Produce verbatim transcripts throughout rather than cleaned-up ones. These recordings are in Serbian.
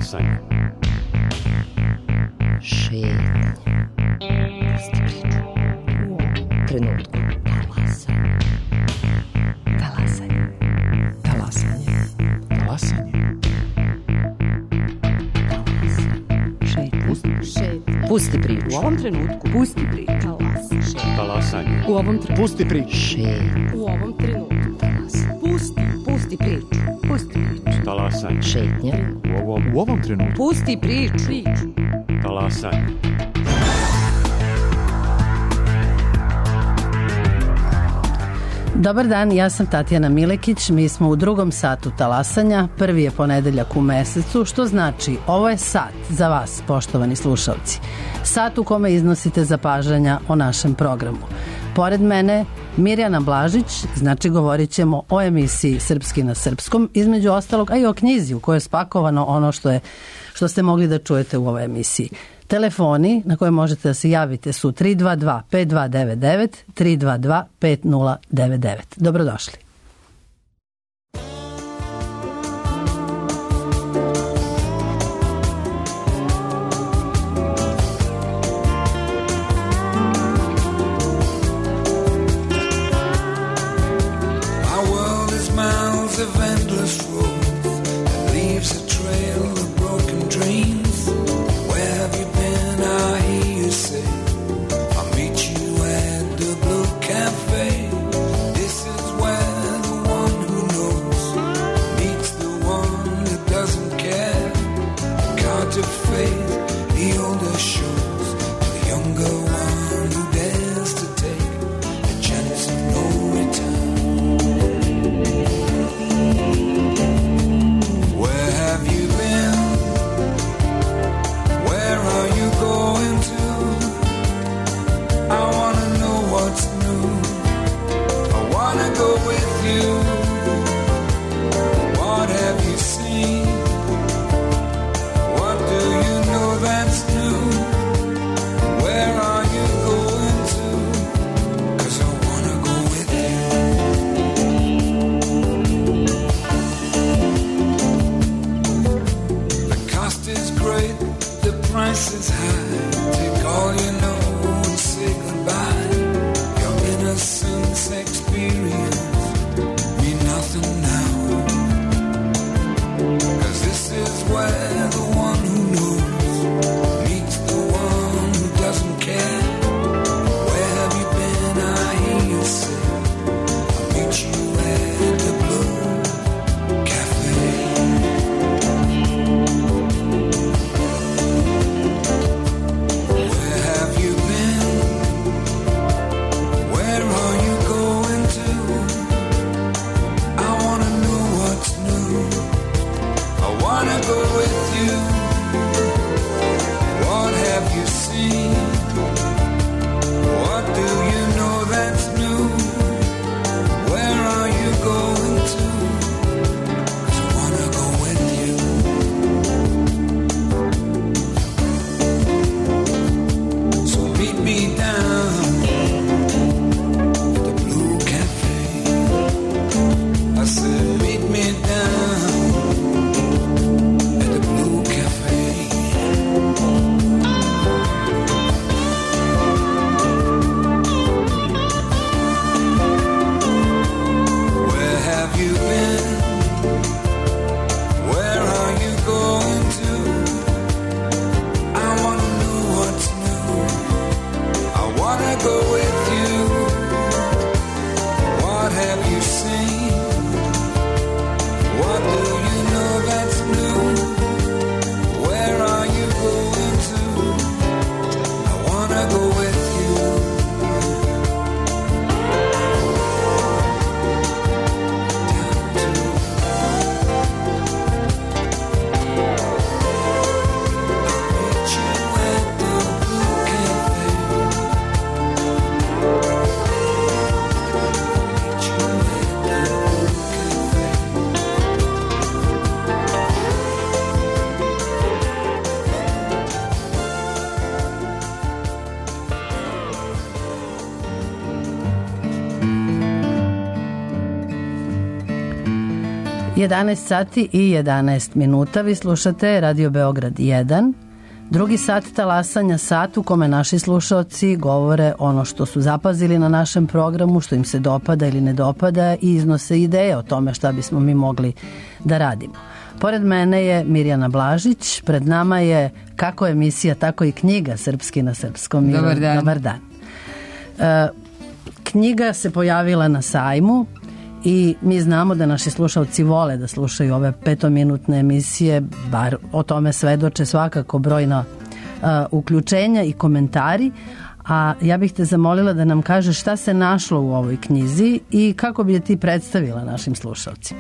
Talasanje. Šetnje. Pusti priču. U ovom trenutku. Talasanje. Talasanje. Talasanje. Talasanje. Šetnje. Pusti priču. U ovom trenutku. Pusti priču. Talasanje. U ovom trenutku. Pusti priču. Šetnje. U ovom trenutku. Pusti. Pusti priču. Pusti priču. Talasanje. Šetnje. U ovom, U ovom trenutku. Pusti priču. Priču. talasanje. Dobar dan, ja sam Tatjana Milekić, mi smo u drugom satu talasanja, prvi je ponedeljak u mesecu, što znači ovo je sat za vas, poštovani slušalci. Sat u kome iznosite zapažanja o našem programu. Pored mene Mirjana Blažić, znači govorit ćemo o emisiji Srpski na srpskom, između ostalog, a i o knjizi u kojoj je spakovano ono što, je, što ste mogli da čujete u ovoj emisiji. Telefoni na koje možete da se javite su tri dva dva pet dva devet devet, tri dva dva pet nula devet devet. Dobrodošli. Experience, we jedanaest sati i jedanaest minuta. Vi slušate Radio Beograd jedan. Drugi sat talasanja, sat u kome naši slušaoci govore ono što su zapazili na našem programu, što im se dopada ili ne dopada i iznose ideje o tome šta bismo mi mogli da radimo. Pored mene je Mirjana Blažić, pred nama je kako emisija, tako i knjiga Srpski na srpskom. Dobar dan. Dobar dan. E, knjiga se pojavila na sajmu i mi znamo da naši slušalci vole da slušaju ove petominutne emisije, bar o tome svedoče svakako brojna uh, uključenja i komentari, a ja bih te zamolila da nam kažeš šta se našlo u ovoj knjizi i kako bi je ti predstavila našim slušalcima.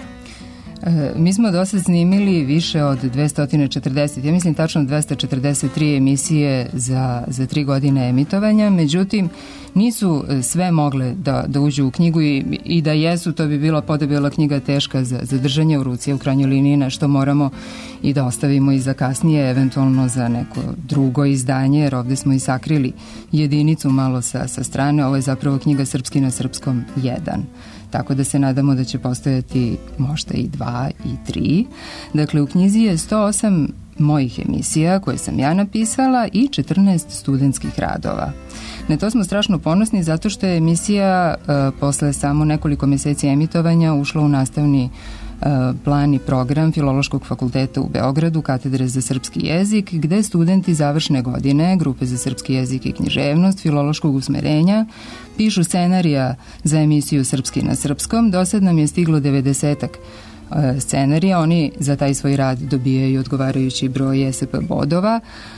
Mi smo do sad snimili više od dvesta četrdeset, ja mislim tačno dvesta četrdeset tri emisije za, za tri godine emitovanja, međutim nisu sve mogle da, da uđu u knjigu i, i da jesu, to bi bila podebela knjiga teška za, za držanje u ruci, u krajnjoj liniji na što moramo i da ostavimo i za kasnije, eventualno za neko drugo izdanje, jer ovde smo i sakrili jedinicu malo sa, sa strane, ovo je zapravo knjiga Srpski na srpskom jedan. Tako da se nadamo da će postojati možda i dva i tri. Dakle, u knjizi je sto osam mojih emisija koje sam ja napisala i četrnaest studentskih radova. Na to smo strašno ponosni zato što je emisija uh, posle samo nekoliko meseci emitovanja ušla u nastavni uh, plan i program Filološkog fakulteta u Beogradu, katedre za srpski jezik, gde studenti završne godine, grupe za srpski jezik i književnost, filološkog usmerenja, pišu scenarija za emisiju Srpski na srpskom. Do sad nam je stiglo devedesetak scenarija, oni za taj svoj rad dobijaju odgovarajući broj es pe bodova.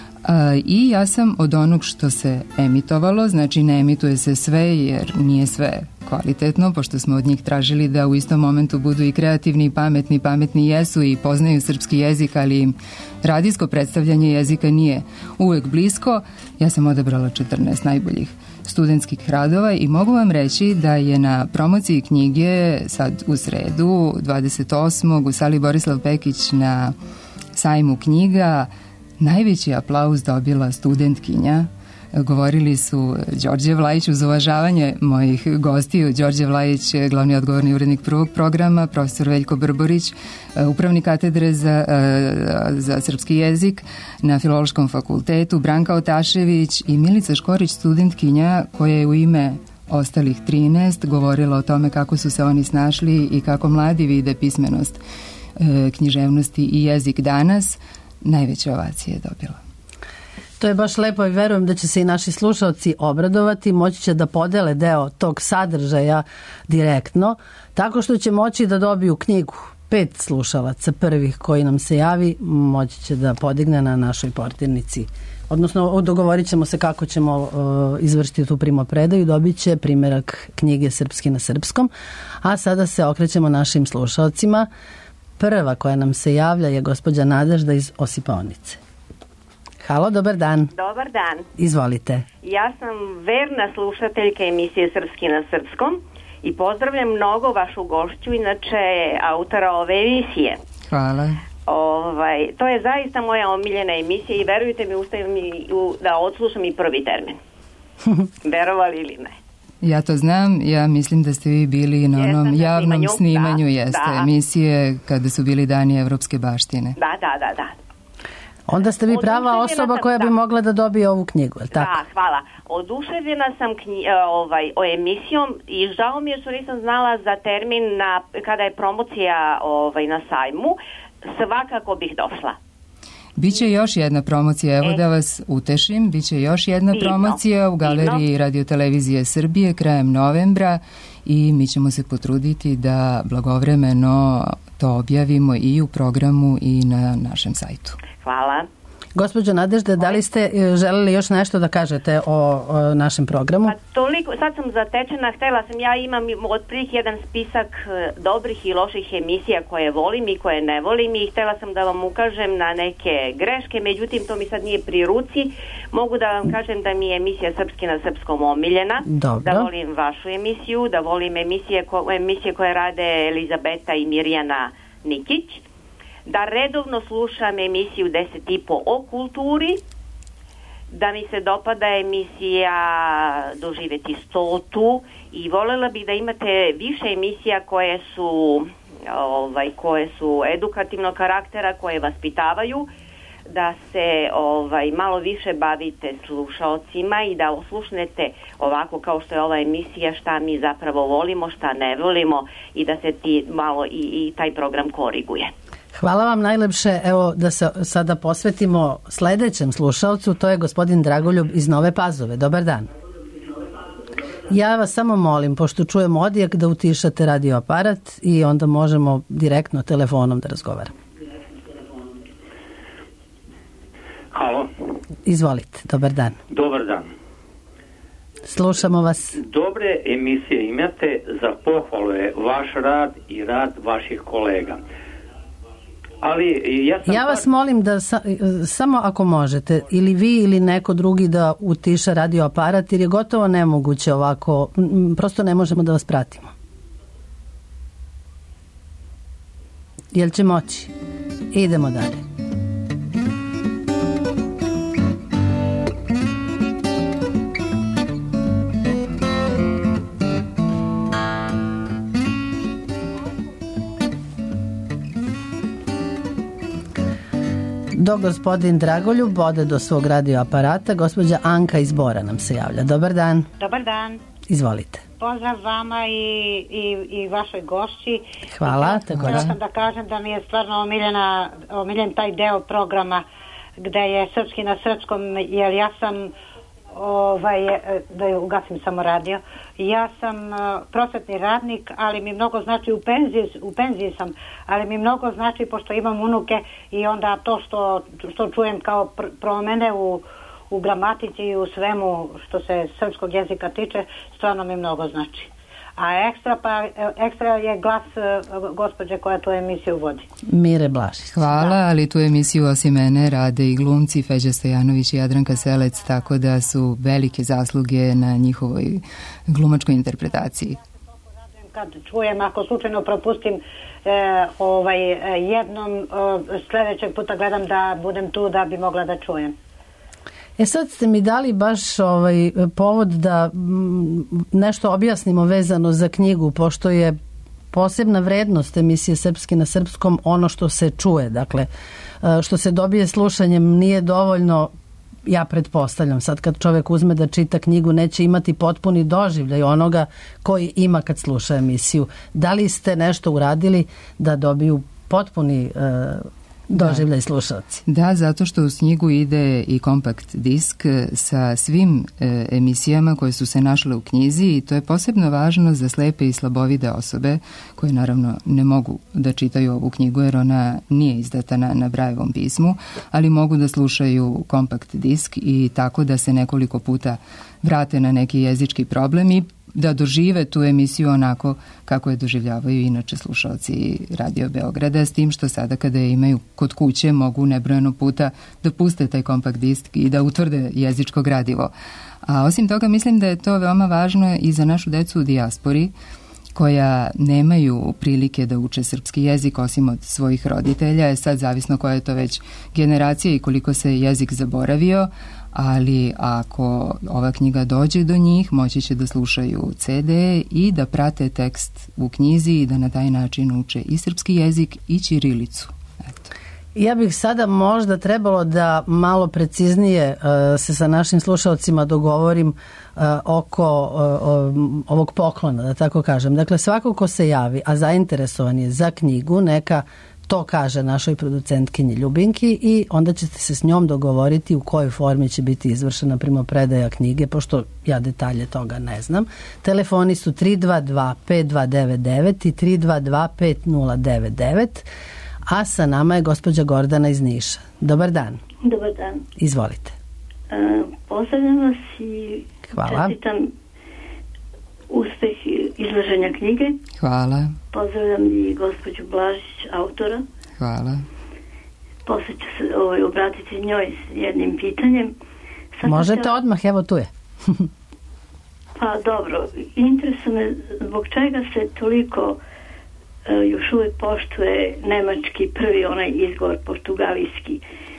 I ja sam od onog što se emitovalo, znači ne emituje se sve jer nije sve kvalitetno, pošto smo od njih tražili da u istom momentu budu i kreativni i pametni, pametni jesu i poznaju srpski jezik, ali im radijsko predstavljanje jezika nije uvek blisko. Ja sam odabrala četrnaest najboljih studentskih radova i mogu vam reći da je na promociji knjige sad u sredu dvadeset osmog u sali Borislav Pekić na sajmu knjiga najveći aplauz dobila studentkinja. Govorili su Đorđe Vlajić uz uvažavanje mojih gostiju. Đorđe Vlajić, glavni odgovorni urednik prvog programa, profesor Veljko Brborić, upravnik katedre za, za srpski jezik na Filološkom fakultetu, Branka Otašević i Milica Škorić, studentkinja koja je u ime ostalih trinaest govorila o tome kako su se oni snašli i kako mladi vide pismenost, književnosti i jezik danas. Najveće ovacije je dobila. To je baš lepo i verujem da će se i naši slušalci obradovati, moći će da podele deo tog sadržaja direktno, tako što će moći da dobiju knjigu. Pet slušalaca prvih koji nam se javi moći će da podigne na našoj portirnici. Odnosno, dogovorit ćemo se kako ćemo uh, izvršiti tu primopredaju, dobit će primjerak knjige Srpski na srpskom, a sada se okrećemo našim slušalcima. Prva koja nam se javlja je gospođa Nadežda iz Osipaonice. Halo, dobar dan. Dobar dan. Izvolite. Ja sam verna slušateljka emisije Srpski na srpskom i pozdravljam mnogo vašu gošću, inače autora ove emisije. Hvala. Ovaj, to je zaista moja omiljena emisija i verujte mi, ustajem mi u, da odslušam i prvi termin. Verovali ili ne? Ja to znam, ja mislim da ste vi bili na onom Jesam javnom snimanju, snimanju, da, jeste, da. emisije kada su bili dani evropske baštine. Da, da, da, da. Onda ste vi prava osoba koja bi mogla da dobije ovu knjigu, je li tako? Da, hvala. Oduševljena sam knji, ovaj, o emisijom i žao mi je što nisam znala za termin na, kada je promocija ovaj, na sajmu. Svakako bih došla. Biće još jedna promocija, evo e. da vas utešim, biće još jedna Divno. promocija u galeriji Divno. Radiotelevizije Srbije krajem novembra i mi ćemo se potruditi da blagovremeno to objavimo i u programu i na našem sajtu. Hvala. Gospođo Nadežda, da li ste želeli još nešto da kažete o, o našem programu? Pa toliko, sad sam zatečena, htela sam, ja imam otprilike jedan spisak dobrih i loših emisija koje volim i koje ne volim i htela sam da vam ukažem na neke greške, međutim to mi sad nije pri ruci. Mogu da vam kažem da mi je emisija Srpski na srpskom omiljena, Dobro. da volim vašu emisiju, da volim emisije, ko, emisije koje rade Elizabeta i Mirjana Nikić, da redovno slušam emisiju deset i po o kulturi, da mi se dopada emisija Doživeti stotu i voljela bih da imate više emisija koje su ovaj, koje su edukativnog karaktera, koje vaspitavaju, da se ovaj, malo više bavite slušaocima i da oslušnete ovako kao što je ova emisija šta mi zapravo volimo, šta ne volimo i da se ti malo i, i taj program koriguje. Hvala vam najlepše. Evo da se sada posvetimo sledećem slušaocu, to je gospodin Dragoljub iz Nove Pazove. Dobar dan. Ja vas samo molim, pošto čujem odjek, da utišate radio aparat i onda možemo direktno telefonom da razgovaramo. Halo. Izvolite, dobar dan. Dobar dan. Slušamo vas. Dobre emisije imate, za pohvalu je vaš rad i rad vaših kolega. Ali ja sam... Ja vas molim da sa, samo ako možete, ili vi ili neko drugi da utiša radio aparat, jer je gotovo nemoguće ovako, prosto ne možemo da vas pratimo. Jel će moći? Idemo dalje. Dok gospodin Dragoljub ode do svog radio aparata, gospođa Anka iz Bora nam se javlja. Dobar dan. Dobar dan. Izvolite. Pozdrav vama i, i, i vašoj gošći. Hvala. Htjela sam da kažem da mi je stvarno omiljena, omiljen taj deo programa gde je srpski na srpskom, jer ja sam ovaj, da ugasim samo radio, ja sam prosvetni radnik, ali mi mnogo znači u penziji, u penziji sam, ali mi mnogo znači pošto imam unuke i onda to što, što čujem kao pr- promene u, u gramatici i u svemu što se srpskog jezika tiče, stvarno mi mnogo znači. A ekstra, pa, ekstra je glas gospođe koja tu emisiju vodi. Mire Blašić. Hvala, da. Ali tu emisiju osim mene rade i glumci Feđa Stojanović i Jadranka Selec, tako da su velike zasluge na njihovoj glumačkoj interpretaciji. Kad čujem, ako slučajno propustim e, ovaj, jednom, e, sledećeg puta gledam da budem tu da bi mogla da čujem. E sad ste mi dali baš ovaj povod da m, nešto objasnimo vezano za knjigu, pošto je posebna vrednost emisije Srpski na srpskom ono što se čuje, dakle što se dobije slušanjem nije dovoljno. Ja pretpostavljam, sad kad čovjek uzme da čita knjigu neće imati potpuni doživljaj onoga koji ima kad sluša emisiju. Da li ste nešto uradili da dobiju potpuni uh, doživljaj slušalci? Da, zato što uz knjigu ide i kompakt disk sa svim e, emisijama koje su se našle u knjizi i to je posebno važno za slepe i slabovide osobe koje naravno ne mogu da čitaju ovu knjigu jer ona nije izdata na, na Brajevom pismu, ali mogu da slušaju kompakt disk i tako da se nekoliko puta vrate na neki jezički problem i da dožive tu emisiju onako kako je doživljavaju inače slušalci Radio Beograda, s tim što sada kada je imaju kod kuće mogu nebrojeno puta da puste taj kompakt disk i da utvrde jezičko gradivo. A osim toga mislim da je to veoma važno i za našu decu u dijaspori koja nemaju prilike da uče srpski jezik osim od svojih roditelja, je sad zavisno koja je to već generacija i koliko se jezik zaboravio, ali ako ova knjiga dođe do njih, moći će da slušaju ce de i da prate tekst u knjizi i da na taj način uče i srpski jezik i ćirilicu. Eto. Ja bih sada možda trebalo da malo preciznije uh, se sa našim slušalcima dogovorim uh, oko uh, ovog poklona, da tako kažem. Dakle, svako ko se javi, a zainteresovan je za knjigu, neka to kaže našoj producentkinji Ljubinki i onda ćete se s njom dogovoriti u kojoj formi će biti izvršena primopredaja knjige, pošto ja detalje toga ne znam. Telefoni su tri dva dva pet dva devet devet i tri dva dva pet nula devet devet, a sa nama je gospođa Gordana iz Niša. Dobar dan. Dobar dan. Izvolite. Uh, pozdravljam vas i Hvala. Čestitam uspeh izlaženja knjige. Hvala. Pozdravljam i gospođu Blažić, autora. Hvala. Posle ću se ovaj, obratiti njoj s jednim pitanjem. Sad Možete htjela... odmah, evo tu je. Pa dobro, interesuje me zbog čega se toliko uh, još uvijek poštuje nemački prvi onaj izgovor portugalijski.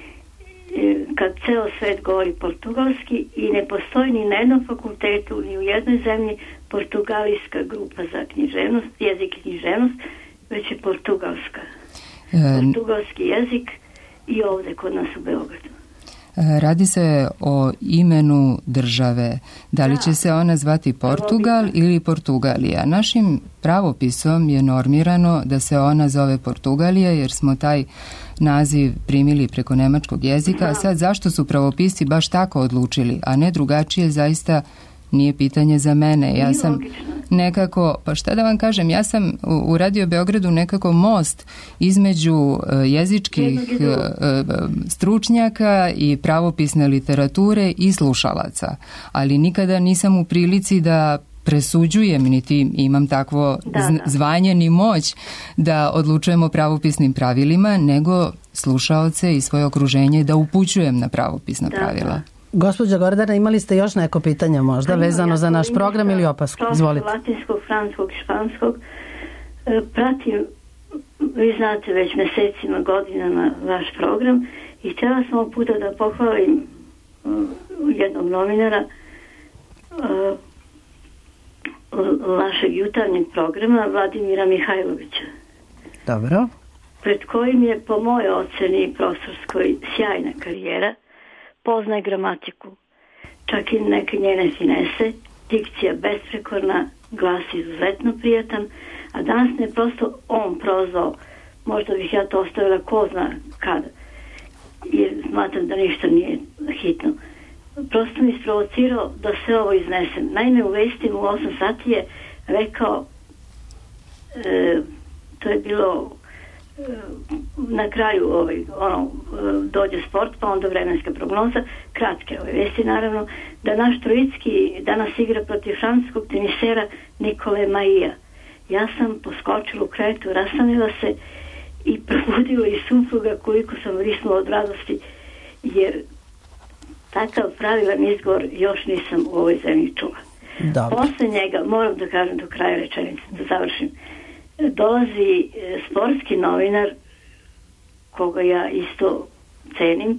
Kad ceo svet govori portugalski i ne postoji ni na jednom fakultetu, ni u jednoj zemlji portugalijska grupa za književnost, jezik i književnost, već je portugalska. E... Portugalski jezik i ovde kod nas u Beogradu. Radi se o imenu države. Da li će se ona zvati Portugal ili Portugalija? Našim pravopisom je normirano da se ona zove Portugalija jer smo taj naziv primili preko nemačkog jezika. A sad zašto su pravopisci baš tako odlučili, a ne drugačije, zaista nije pitanje za mene. Ja sam nekako, pa šta da vam kažem, ja sam u Radio Beogradu nekako most između jezičkih stručnjaka i pravopisne literature i slušalaca. Ali nikada nisam u prilici da presuđujem, niti imam takvo da, da. zvanje ni moć da odlučujemo pravopisnim pravilima, nego slušaoce i svoje okruženje da upućujem na pravopisna da, pravila. Da. Gospođa Gordana, imali ste još neko pitanje možda pa vezano ja za naš program ili opasku? Izvolite. Latinskog, francuskog i španskog. E, pratim, vi znate već mesecima, godinama vaš program i htjela sam ovog puta da pohvalim uh, jednog novinara uh, vašeg jutarnjeg programa, Vladimira Mihajlovića. Dobro. Pred kojim je po mojoj oceni profesorskoj sjajna karijera, poznaje gramatiku, čak i neke njene finese, dikcija besprekorna, glas izuzetno prijatan, a danas ne prosto on prozvao, možda bih ja to ostavila ko zna kada, jer smatram da ništa nije hitno. Prosto mi isprovocirao da sve ovo iznesem. Naime, u vestima u osam sati je rekao, e, to je bilo e, na kraju ovaj, ono, dođe sport, pa onda vremenska prognoza, kratke ove vesti naravno, da naš Trojicki danas igra protiv francuskog tenisera Nikole Maija. Ja sam poskočila u krevetu, rastanila se i probudila i supruga koliko sam vrisnula od radosti, jer takav pravilan izgovor još nisam u ovoj zemlji čula. Dobro. Posle njega, moram da kažem do kraja rečenice, da završim, dolazi sportski novinar, koga ja isto cenim,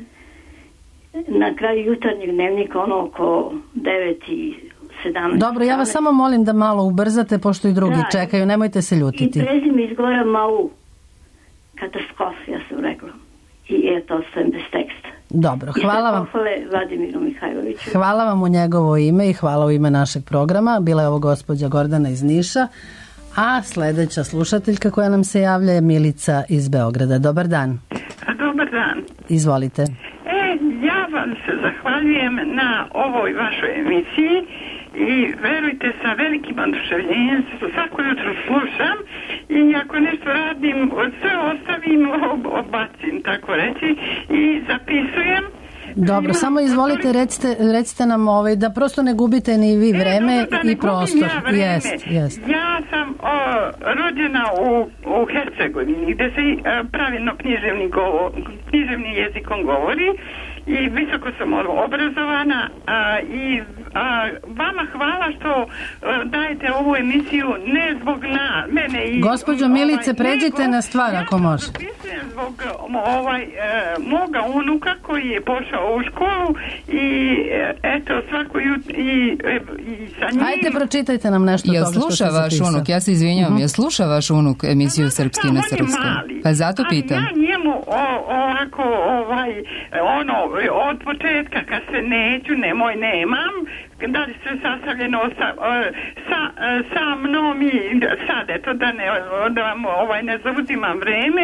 na kraju jutarnjeg dnevnika, ono oko devet i sedamnaest. Dobro, ja vas samo molim da malo ubrzate, pošto i drugi da, čekaju, nemojte se ljutiti. I prezime izgovara Mau. Katastrof, ja sam rekla. I eto, ostajem bez teksta. Dobro, hvala vam. Vladimiru Mihajloviću. Hvala vam u njegovo ime i hvala u ime našeg programa. Bila je ovo gospođa Gordana iz Niša, a sledeća slušateljka koja nam se javlja je Milica iz Beograda. Dobar dan. Dobar dan. Izvolite. E, ja vam se zahvaljujem na ovoj vašoj emisiji i verujte, sa velikim oduševljenjem svako jutro slušam i ako nešto radim, sve ostavim, obacim, tako reći, i zapisujem. Dobro, samo izvolite, recite, recite nam ovaj, da prosto ne gubite ni vi vreme e, dobro, i prostor. Ja, vreme. Jest, jest. Ja sam o, rođena u, u Hercegovini, gde se a, pravilno književni, govor, književni jezikom govori i visoko sam obrazovana a, i a, vama hvala što a, dajete ovu emisiju ne zbog na, mene i... Gospođo Milice, ovaj, pređite nego, na stvar ako ja može. Ja sam zbog ovaj, e, moga unuka koji je pošao u školu i eto svako jutro i, i sa njim... Ajde, pročitajte nam nešto ja toga što sluša ste vaš zapisao. Unuk, ja se izvinjavam, uh-huh. ja sluša vaš unuk emisiju Srpski na srpskom. Pa zato pitam. Ja njemu o, ovako ovaj, ono od početka kad se neću, nemoj, nemam, da li se sastavljeno sa, sa, sa mnom i sad eto da ne da vam ovaj, ne zauzimam vreme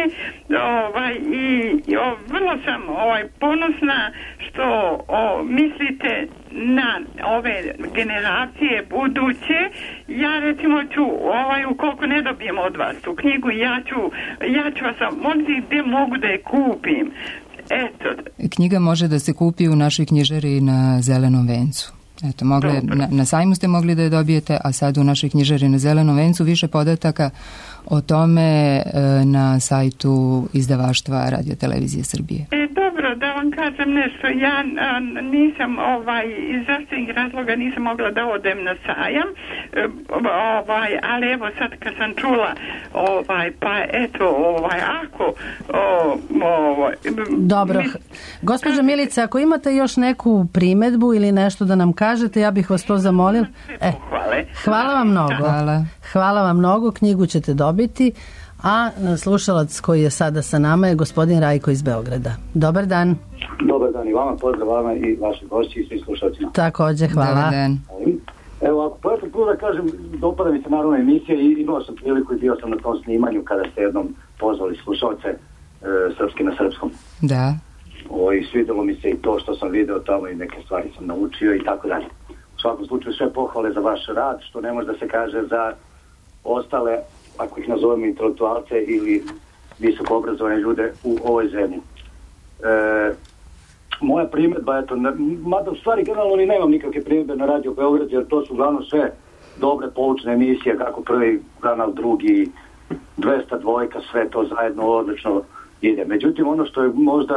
ovaj, i, i o, vrlo sam ovaj, ponosna što o, mislite na ove generacije buduće. Ja recimo ću ovaj, ukoliko ne dobijem od vas tu knjigu, ja ću, ja ću vas moliti gdje mogu da je kupim. Eto. Knjiga može da se kupi u našoj knjižari na Zelenom vencu. Eto, mogli, na, na sajmu ste mogli da je dobijete, a sad u našoj knjižari na Zelenom vencu više podataka o tome e, na sajtu izdavaštva Radio Televizije Srbije. E, dobro, da vam kažem nešto. Ja a, nisam, ovaj, iz zdravstvenih razloga nisam mogla da odem na sajam, e, ovaj, ali evo sad kad sam čula, ovaj, pa eto, ovaj, ako... O, ovaj, dobro. Mi, Gospođo Milice, ako imate još neku primedbu ili nešto da nam kažete, ja bih vas to zamolila. E, hvala vam mnogo. Hvala. Hvala vam mnogo, knjigu ćete dobiti. A slušalac koji je sada sa nama je gospodin Rajko iz Beograda. Dobar dan. Dobar dan i vama, pozdrav vama i vaši gošći i svi slušalcima. Takođe, hvala. Dobar dan. Evo, ako pojetim prvo da kažem, dopada mi se naravno emisija i imao sam priliku i bio sam na tom snimanju kada ste jednom pozvali slušalce e, srpski na srpskom. Da. O, i svidelo mi se i to što sam video tamo i neke stvari sam naučio i tako dalje. U svakom slučaju sve pohvale za vaš rad, što ne može da se kaže za ostale, ako ih nazovemo intelektualce ili visoko obrazovane ljude u ovoj zemlji. E, moja primjedba, eto, ne, mada u stvari generalno ni nemam nikakve primjedbe na Radio Beograd, jer to su uglavnom sve dobre poučne emisije, kako prvi kanal, drugi, dvesta dvojka, sve to zajedno odlično ide. Međutim, ono što je možda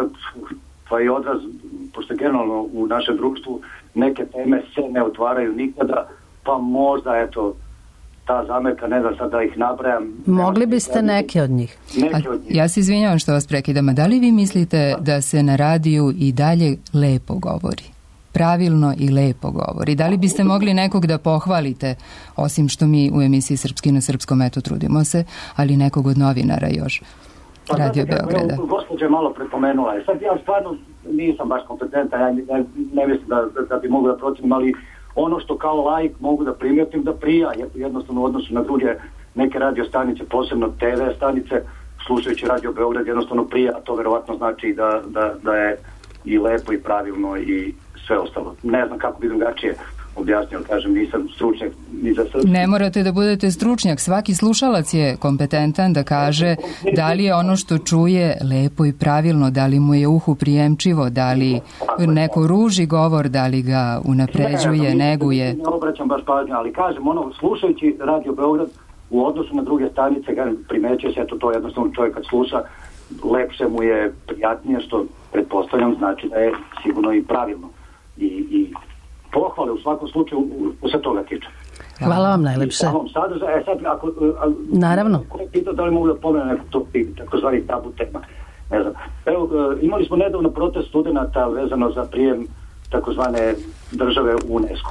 pa i odraz, pošto generalno u našem društvu neke teme se ne otvaraju nikada, pa možda, eto, ta zamerka, ne znam sad da ih nabrajam. Mogli biste neke od njih. Neke od njih. Ja se izvinjavam što vas prekidam, a da li vi mislite da se na radiju i dalje lepo govori? Pravilno i lepo govori. Da li biste mogli nekog da pohvalite, osim što mi u emisiji Srpski na srpskom, eto, trudimo se, ali nekog od novinara još? Pa, Radio znači, Beograda. Evo, gospođa je malo prepomenula. Sad ja stvarno nisam baš kompetentan, ja ne, ne mislim da, da, da bi mogu da procenim, ali ono što kao laik mogu da primijetim da prija, jednostavno u odnosu na druge neke radio stanice, posebno te ve stanice, slušajući Radio Beograd jednostavno prija, a to verovatno znači da, da, da je i lepo i pravilno i sve ostalo. Ne znam kako bi drugačije objasnio, kažem, nisam stručnjak ni za srpski. Ne morate da budete stručnjak, svaki slušalac je kompetentan da kaže da li je ono što čuje lepo i pravilno, da li mu je uhu prijemčivo, da li neko ruži govor, da li ga unapređuje, ne, neguje. Ne obraćam baš pažnju, ali kažem, ono, slušajući Radio Beograd u odnosu na druge stanice, primećuje se, eto, to jednostavno čovjek kad sluša, lepše mu je, prijatnije, što pretpostavljam znači da je sigurno i pravilno. I, i pohvale u svakom slučaju u sve toga tiče. Hvala vam najlepše. E sad, ako, a, naravno. Ko je pitao da li mogu da pomenem neko to takozvani tabu tema. Ne znam. Evo, imali smo nedavno protest studenta vezano za prijem takozvane države u UNESCO.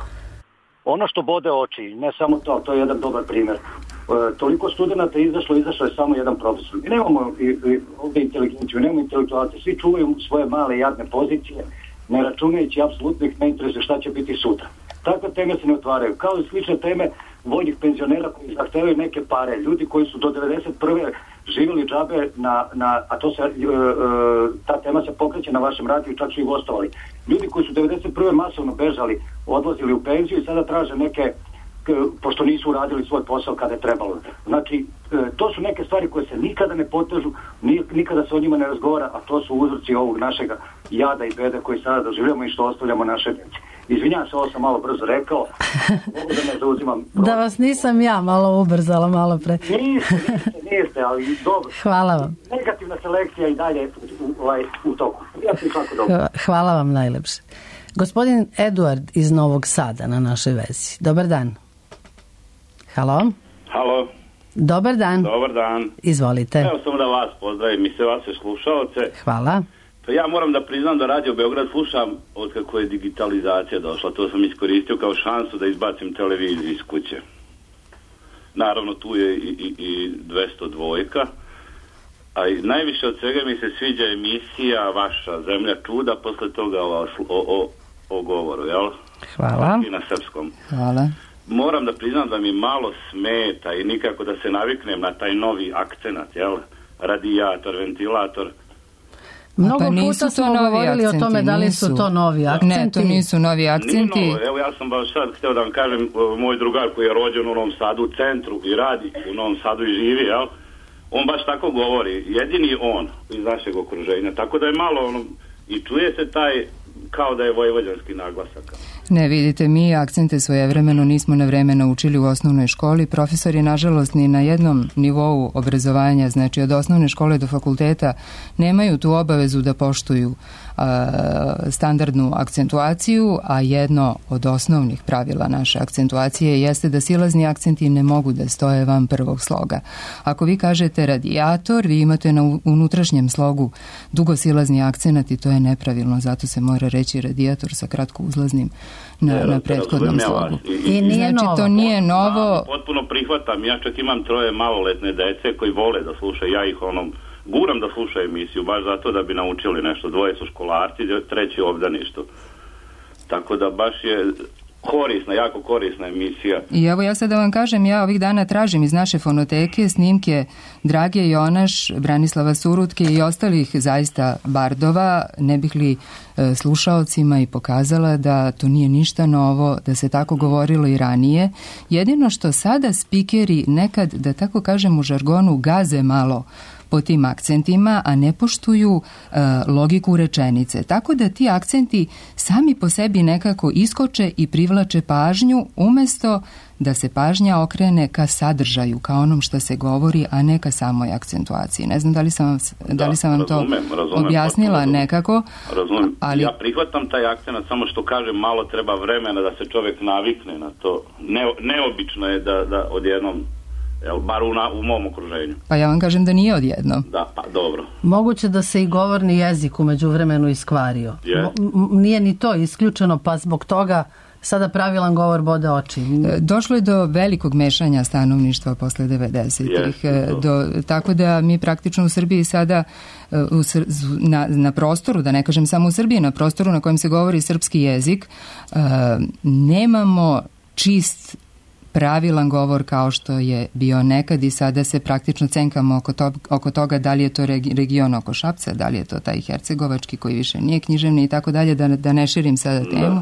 Ono što bode oči, ne samo to, to je jedan dobar primjer. E, toliko studenta izašlo, izašlo je samo jedan profesor. Mi nemamo i, i, ovdje inteligenciju, nemamo intelektualce, svi čuvaju svoje male jadne pozicije, ne računajući apsolutno ih ne interesuje šta će biti sutra. Takve teme se ne otvaraju. Kao i slične teme vojnih penzionera koji zahtevaju neke pare. Ljudi koji su do devedeset prve živjeli džabe, na, na, a to se, e, e, ta tema se pokreće na vašem radiju, čak su i gostovali. Ljudi koji su devedeset prve masovno bežali, odlazili u penziju i sada traže neke, pošto nisu uradili svoj posao kada je trebalo. Znači, to su neke stvari koje se nikada ne potežu, nikada se o njima ne razgovara, a to su uzroci ovog našeg jada i bede koji sada doživljamo i što ostavljamo naše djece. Izvinjam se, ovo sam malo brzo rekao. Mogu da ne zauzimam. Da vas nisam ja malo ubrzala malo pre. Niste, niste, niste, ali dobro. Hvala vam. Negativna selekcija i dalje u, ovaj, u toku. Ja sam tako dobro. Hvala vam najlepše. Gospodin Eduard iz Novog Sada na našoj vezi. Dobar dan. Halo? Halo. Dobar dan. Dobar dan. Izvolite. Evo samo da vas pozdravim i sve vaše slušalce. Hvala. Pa ja moram da priznam da Radio Beograd slušam od kako je digitalizacija došla. To sam iskoristio kao šansu da izbacim televiziju iz kuće. Naravno tu je i, i, i dvesta dvojka. A i najviše od svega mi se sviđa emisija Vaša zemlja čuda, posle toga o, o, o, o govoru, jel? Hvala. I na srpskom. Hvala. Moram da priznam da mi malo smeta i nikako da se naviknem na taj novi akcenat, jel? Radijator, ventilator. Mnogo pa puta smo govorili akcenti, o tome da li su nisu. to novi akcenti. Ne, to nisu novi akcenti. Nije novo. Evo ja sam baš sad htio da vam kažem, moj drugar koji je rođen u Novom Sadu u centru i radi u Novom Sadu i živi, jel? On baš tako govori, jedini on iz našeg okruženja, tako da je malo ono, i čuje se taj kao da je vojvođanski naglasak. Ne, vidite, mi akcente svojevremeno nismo na vreme naučili u osnovnoj školi. Profesori, nažalost, ni na jednom nivou obrazovanja, znači od osnovne škole do fakulteta, nemaju tu obavezu da poštuju a, standardnu akcentuaciju, a jedno od osnovnih pravila naše akcentuacije jeste da silazni akcenti ne mogu da stoje van prvog sloga. Ako vi kažete radijator, vi imate na unutrašnjem slogu dugosilazni akcenat i to je nepravilno, zato se mora reći radijator sa kratko uzlaznim na, na prethodnom slogu. I, i, I nije znači, novo. to nije novo. Da, potpuno prihvatam. Ja čak imam troje maloletne dece koji vole da slušaju. Ja ih onom guram da slušaju emisiju, baš zato da bi naučili nešto. Dvoje su školarci, treći obdaništvo. Tako da baš je korisna, jako korisna emisija. I evo ja sad da vam kažem, ja ovih dana tražim iz naše fonoteke snimke Drage Jonaš, Branislava Surutke i ostalih zaista bardova, ne bih li e, slušaocima i pokazala da to nije ništa novo, da se tako govorilo i ranije. Jedino što sada spikeri nekad, da tako kažem u žargonu, gaze malo po tim akcentima, a ne poštuju e, logiku rečenice. Tako da ti akcenti sami po sebi nekako iskoče i privlače pažnju, umesto da se pažnja okrene ka sadržaju, ka onom što se govori, a ne ka samoj akcentuaciji. Ne znam da li sam vam, da, da li sam vam razumem, to razumem, objasnila razumem, nekako. Razumem. Ali... Ja prihvatam taj akcent, samo što kažem, malo treba vremena da se čovjek navikne na to. Ne, neobično je da, da odjednom, jel, bar u, na, u mom okruženju. Pa ja vam kažem da nije odjedno. Da, pa dobro. Moguće da se i govorni jezik u međuvremenu iskvario. Je. M- nije ni to isključeno, pa zbog toga sada pravilan govor bode oči. Došlo je do velikog mešanja stanovništva posle devedesetih. Yes, do, tako da mi praktično u Srbiji sada u, na, na prostoru, da ne kažem samo u Srbiji, na prostoru na kojem se govori srpski jezik, uh, nemamo čist pravilan govor kao što je bio nekad i sada se praktično cenkamo oko, to, oko toga da li je to region oko Šapca, da li je to taj hercegovački koji više nije književni i tako dalje, da, da ne širim sada temu.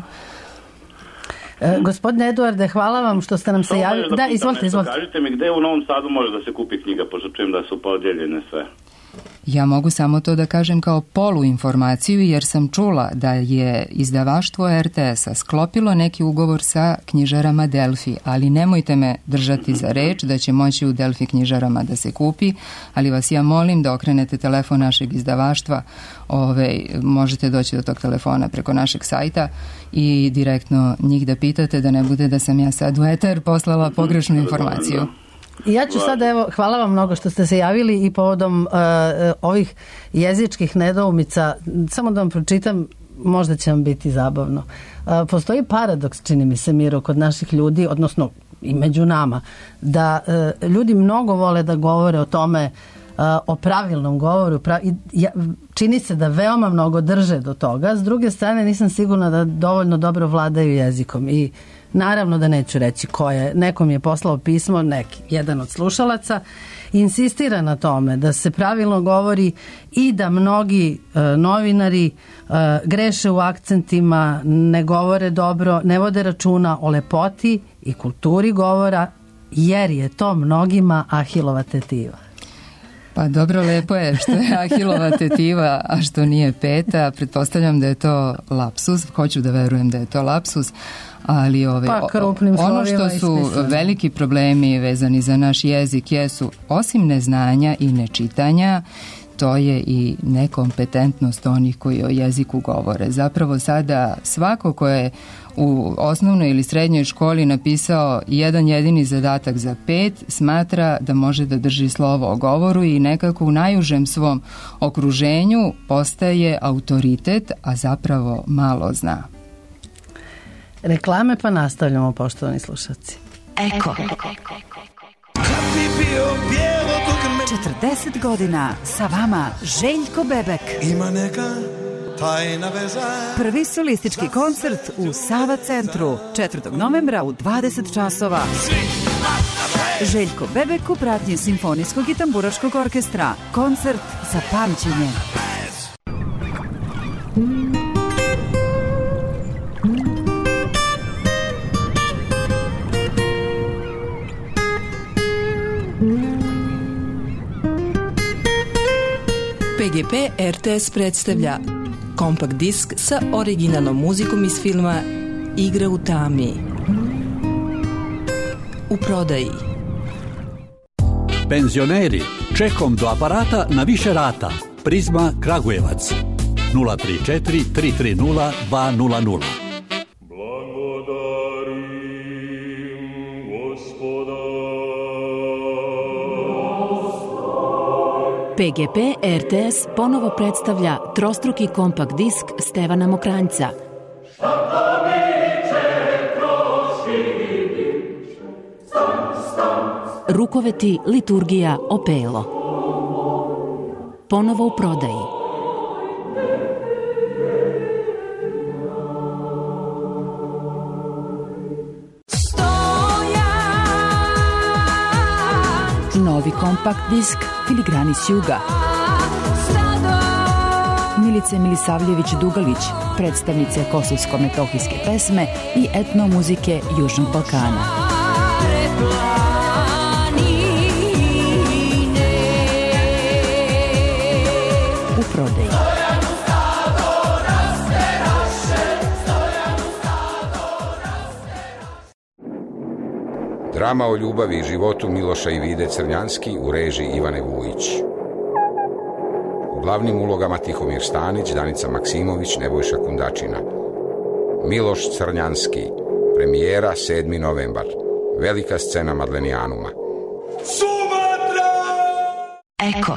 E, gospodine Eduarde, hvala vam što ste nam se javili. Da, izvolite, izvolite. Kažite mi gde u Novom Sadu može da se kupi knjiga, pošto čujem da su podijeljene sve. Ja mogu samo to da kažem kao poluinformaciju, jer sam čula da je izdavaštvo er te es-a sklopilo neki ugovor sa knjižarama Delfi, ali nemojte me držati za reč da će moći u Delfi knjižarama da se kupi, ali vas ja molim da okrenete telefon našeg izdavaštva, ove, možete doći do tog telefona preko našeg sajta i direktno njih da pitate, da ne bude da sam ja sad u eter poslala pogrešnu informaciju. I ja ću sada, evo, hvala vam mnogo što ste se javili i povodom uh, ovih jezičkih nedoumica, samo da vam pročitam, možda će vam biti zabavno. Uh, postoji paradoks, čini mi se, Miro, kod naših ljudi, odnosno i među nama, da uh, ljudi mnogo vole da govore o tome, uh, o pravilnom govoru, pra, i, ja, čini se da veoma mnogo drže do toga, s druge strane nisam sigurna da dovoljno dobro vladaju jezikom i naravno da neću reći ko je. Nekom je poslao pismo, neki, jedan od slušalaca, insistira na tome da se pravilno govori i da mnogi e, novinari e, greše u akcentima, ne govore dobro, ne vode računa o lepoti i kulturi govora, jer je to mnogima Ahilova tetiva. Pa dobro, lepo je što je Ahilova tetiva, a što nije peta. Pretpostavljam da je to lapsus, hoću da verujem da je to lapsus, ali ove, pa, ono što su ispisano. Veliki problemi vezani za naš jezik jesu, osim neznanja i nečitanja, to je i nekompetentnost onih koji o jeziku govore. Zapravo sada svako ko je u osnovnoj ili srednjoj školi napisao jedan jedini zadatak za pet, smatra da može da drži slovo o govoru i nekako u najužem svom okruženju postaje autoritet, a zapravo malo zna. Reklame pa nastavljamo, poštovani slušalci. Eko. četrdeset godina sa vama Željko Bebek. Ima neka tajna veza. Prvi solistički koncert u Sava centru četvrtog novembra u dvadeset časova. Željko Bebek u pratnji Simfonijskog i tamburaškog orkestra. Koncert za pamćenje. P G P R T S predstavlja kompakt disk sa originalnom muzikom iz filma Igra u tami. U prodaji. Penzioneri, čekom do aparata na više rata. Prizma Kragujevac. nula tri četiri tri tri nula dva nula nula. P G P R T S ponovo predstavlja trostruki kompakt disk Stevana Mokranjca. Rukoveti, liturgija, opelo. Ponovo u prodaji. Novi kompakt disk Filigrani s juga. Milice Milisavljević-Dugalić, predstavnice kosovsko-metohijske pesme i etnomuzike Južnog Balkana. U prodaji. Drama o ljubavi i životu Miloša i Vide Crnjanski u režiji Ivane Vujić. U glavnim ulogama Tihomir Stanić, Danica Maksimović, Nebojša Kundačina. Miloš Crnjanski, premijera sedmi novembar. Velika scena Madlenijanuma. Sumatra! Eko.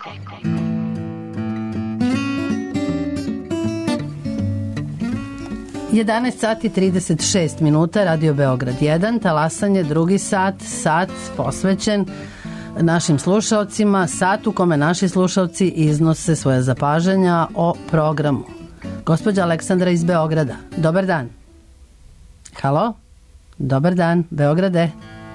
jedanaest sati trideset šest minuta, Radio Beograd jedan, talasanje, drugi sat, sat posvećen našim slušaocima, sat u kome naši slušaoci iznose svoje zapažanja o programu. Gospođa Aleksandra iz Beograda, dobar dan. Halo? Dobar dan, Beograde.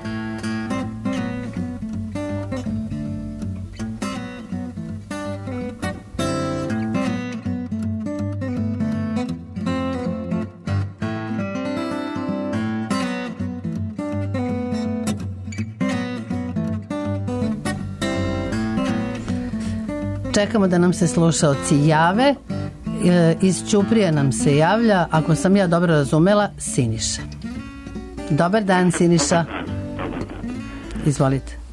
Čekamo da nam se slušaoci jave. Iz Ćuprije nam se javlja, ako sam ja dobro razumela, Siniša. Dobar dan, Siniša. Izvolite.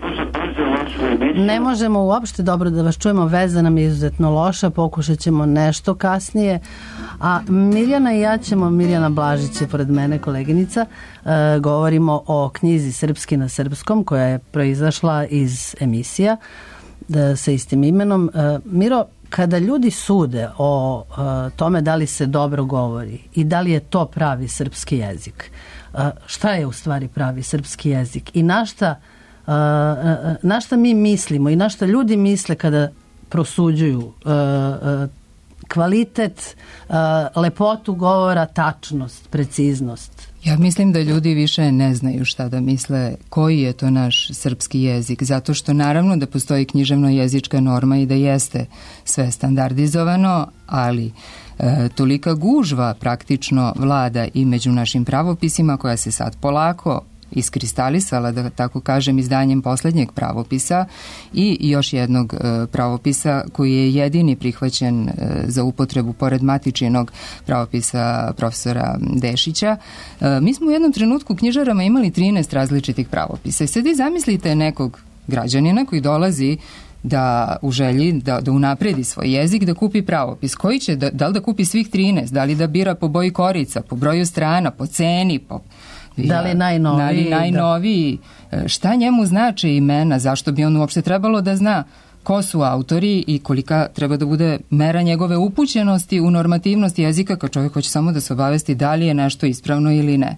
Ne možemo uopšte dobro da vas čujemo, veza nam je izuzetno loša, pokušat ćemo nešto kasnije. A Mirjana i ja ćemo, Mirjana Blažić je pored mene, koleginica, e, govorimo o knjizi Srpski na srpskom, koja je proizašla iz emisija da, sa istim imenom. E, Miro, kada ljudi sude o e, tome da li se dobro govori i da li je to pravi srpski jezik, e, šta je u stvari pravi srpski jezik i na šta, e, na šta mi mislimo i na šta ljudi misle kada prosuđuju e, e, kvalitet, e, lepotu govora, tačnost, preciznost? Ja mislim da ljudi više ne znaju šta da misle koji je to naš srpski jezik, zato što naravno da postoji književno-jezička norma i da jeste sve standardizovano, ali e, tolika gužva praktično vlada i među našim pravopisima koja se sad polako iskristalisala, da tako kažem, izdanjem poslednjeg pravopisa i još jednog e, pravopisa koji je jedini prihvaćen e, za upotrebu pored matičinog pravopisa profesora Dešića. E, mi smo u jednom trenutku u knjižarama imali trinaest različitih pravopisa i sad vi zamislite nekog građanina koji dolazi da u želji da, da unapredi svoj jezik, da kupi pravopis. Koji će, da, da li da kupi svih trinaest, da li da bira po boji korica, po broju strana, po ceni, po... Da li najnoviji? Da li najnoviji? Šta njemu znače imena? Zašto bi on uopšte trebalo da zna ko su autori i kolika treba da bude mera njegove upućenosti u normativnost jezika kad čovjek hoće samo da se obavesti da li je nešto ispravno ili ne.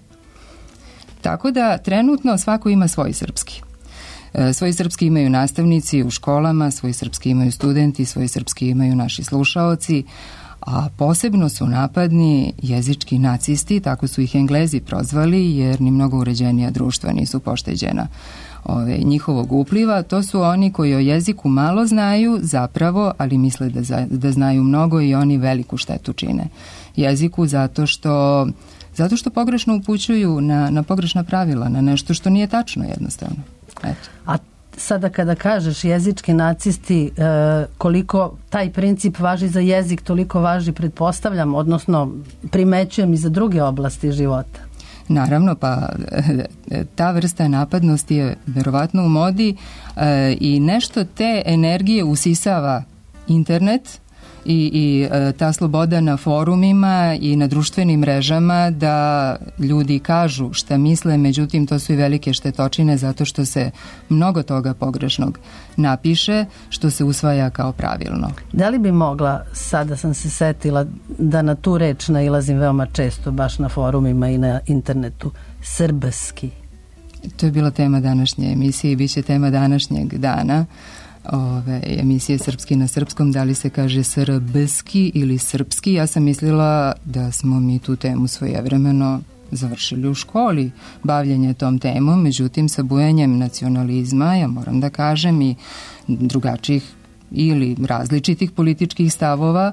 Tako da trenutno svako ima svoj srpski. Svoj srpski imaju nastavnici u školama, svoj srpski imaju studenti, svoj srpski imaju naši slušaoci, a posebno su napadni jezički nacisti, tako su ih Englezi prozvali, jer ni mnogo uređenija društva nisu pošteđena ove, njihovog upliva. To su oni koji o jeziku malo znaju zapravo, ali misle da, za, da znaju mnogo i oni veliku štetu čine jeziku zato što, zato što pogrešno upućuju na, na pogrešna pravila, na nešto što nije tačno jednostavno. Eto. A sada kada kažeš jezički nacisti, e, koliko taj princip važi za jezik, toliko važi, pretpostavljam, odnosno primećujem i za druge oblasti života. Naravno, pa ta vrsta napadnosti je verovatno u modi e, i nešto te energije usisava internet i, i e, ta sloboda na forumima i na društvenim mrežama da ljudi kažu šta misle, međutim to su i velike štetočine zato što se mnogo toga pogrešnog napiše što se usvaja kao pravilno. Da li bi mogla, sada sam se setila da na tu reč nailazim veoma često baš na forumima i na internetu, srbski? To je bila tema današnje emisije i bit će tema današnjeg dana ove emisije Srpski na srpskom, da li se kaže srbski ili srpski. Ja sam mislila da smo mi tu temu svojevremeno završili u školi, bavljenje tom temom, međutim sa bujanjem nacionalizma, ja moram da kažem, i drugačijih ili različitih političkih stavova,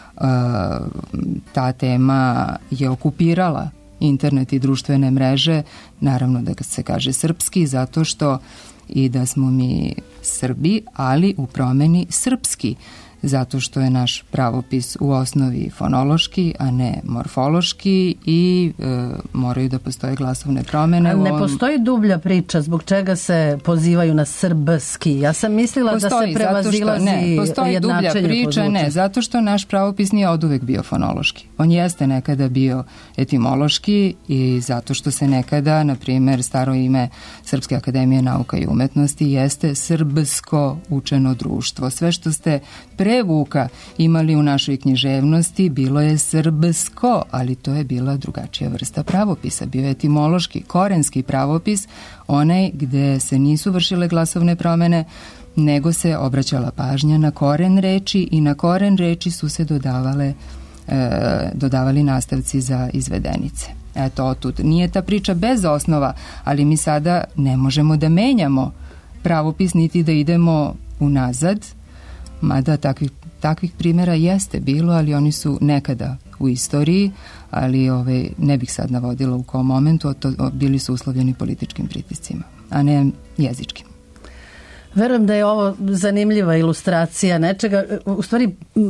ta tema je okupirala internet i društvene mreže, naravno da se kaže srpski, zato što i da smo mi Srbi, ali u promeni srpski, zato što je naš pravopis u osnovi fonološki, a ne morfološki i e, moraju da postoje glasovne promene. A ne ovom... postoji dublja priča zbog čega se pozivaju na srbski? Ja sam mislila postoji, da se prevazilazi ne, postoji dublja priča, ne, zato što naš pravopis nije oduvek bio fonološki. On jeste nekada bio etimološki i zato što se nekada, na primjer, staro ime Srpske akademije nauka i umetnosti jeste srbsko učeno društvo. Sve što ste pre Vuka imali u našoj književnosti bilo je srbsko, ali to je bila drugačija vrsta pravopisa. Bio je etimološki, korenski pravopis, onaj gde se nisu vršile glasovne promene, nego se obraćala pažnja na koren reči i na koren reči su se dodavale, e, dodavali nastavci za izvedenice. Eto, otud. Nije ta priča bez osnova, ali mi sada ne možemo da menjamo pravopis niti da idemo unazad, mada takvih, takvih primjera jeste bilo, ali oni su nekada u istoriji, ali ove, ne bih sad navodila u kom momentu, to, bili su uslovljeni političkim pritiscima, a ne jezičkim. Verujem da je ovo zanimljiva ilustracija nečega, u stvari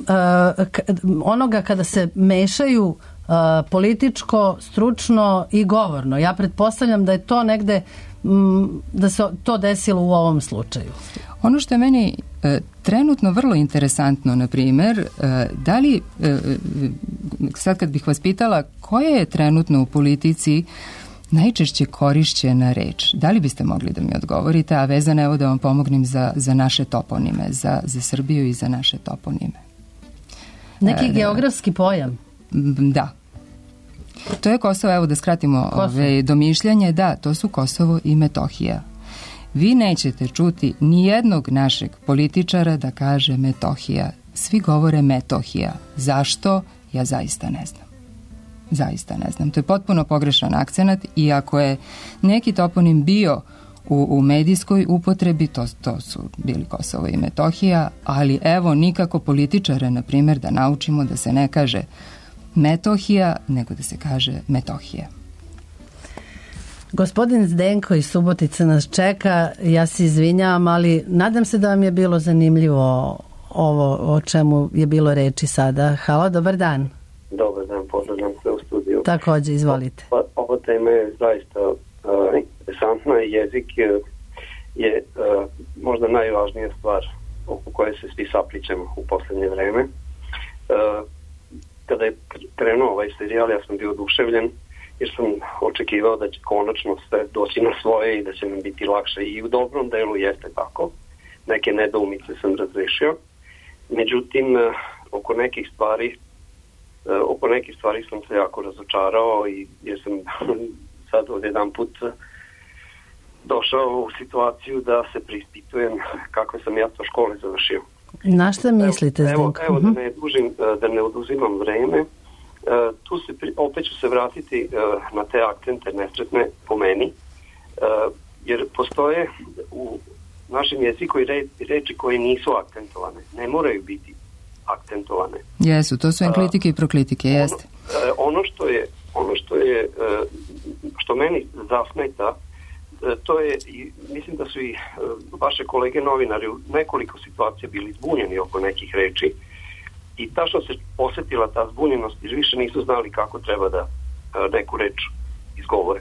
onoga kada se mešaju političko, stručno i govorno. Ja pretpostavljam da je to negde, da se to desilo u ovom slučaju. Ono što je meni e, trenutno vrlo interesantno, na primjer, e, da li, e, sad kad bih vas pitala, koja je trenutno u politici najčešće korišćena reč? Da li biste mogli da mi odgovorite, a vezano evo da vam pomognem za, za naše toponime, za, za Srbiju i za naše toponime? Neki e, geografski pojam? Da. To je Kosovo, evo da skratimo ove domišljanje, da, to su Kosovo i Metohija. Vi nećete čuti ni jednog našeg političara da kaže Metohija. Svi govore Metohija. Zašto? Ja zaista ne znam. Zaista ne znam. To je potpuno pogrešan akcenat i ako je neki toponim bio u, u medijskoj upotrebi, to, to su bili Kosovo i Metohija, ali evo nikako političare, na primjer, da naučimo da se ne kaže Metohija, nego da se kaže Metohija. Gospodin Zdenko iz Subotice nas čeka, ja se izvinjavam, ali nadam se da vam je bilo zanimljivo ovo o čemu je bilo reči sada. Halo, dobar dan. Dobar dan, pozdravljam se u studiju. Također, izvolite. O, ova tema je zaista uh, interesantna. Jezik je, je uh, možda najvažnija stvar oko koje se svi saplićemo u poslednje vreme. Uh, kada je krenuo ovaj serijal, ja sam bio oduševljen jer sam očekivao da će konačno sve doći na svoje i da će nam biti lakše i u dobrom delu jeste tako. Neke nedoumice sam razrešio. Međutim, oko nekih stvari oko nekih stvari sam se jako razočarao i jer sam sad od jedan put došao u situaciju da se preispitujem kakve sam ja to škole završio. Na šta mislite, Zdenko? Evo, evo da ne dužim, da ne oduzimam vreme. Tu se, opet ću se vratiti na te akcente nesretne po meni, jer postoje u našem jeziku i reči koje nisu akcentovane. Ne moraju biti akcentovane. Jesu, to su enklitike i proklitike, jeste. Ono, ono što je, ono što je, što meni zasmeta, to je, mislim da su i vaše kolege novinari u nekoliko situacija bili zbunjeni oko nekih reči i tačno se osjetila ta zbunjenost jer više nisu znali kako treba da neku reč izgovore.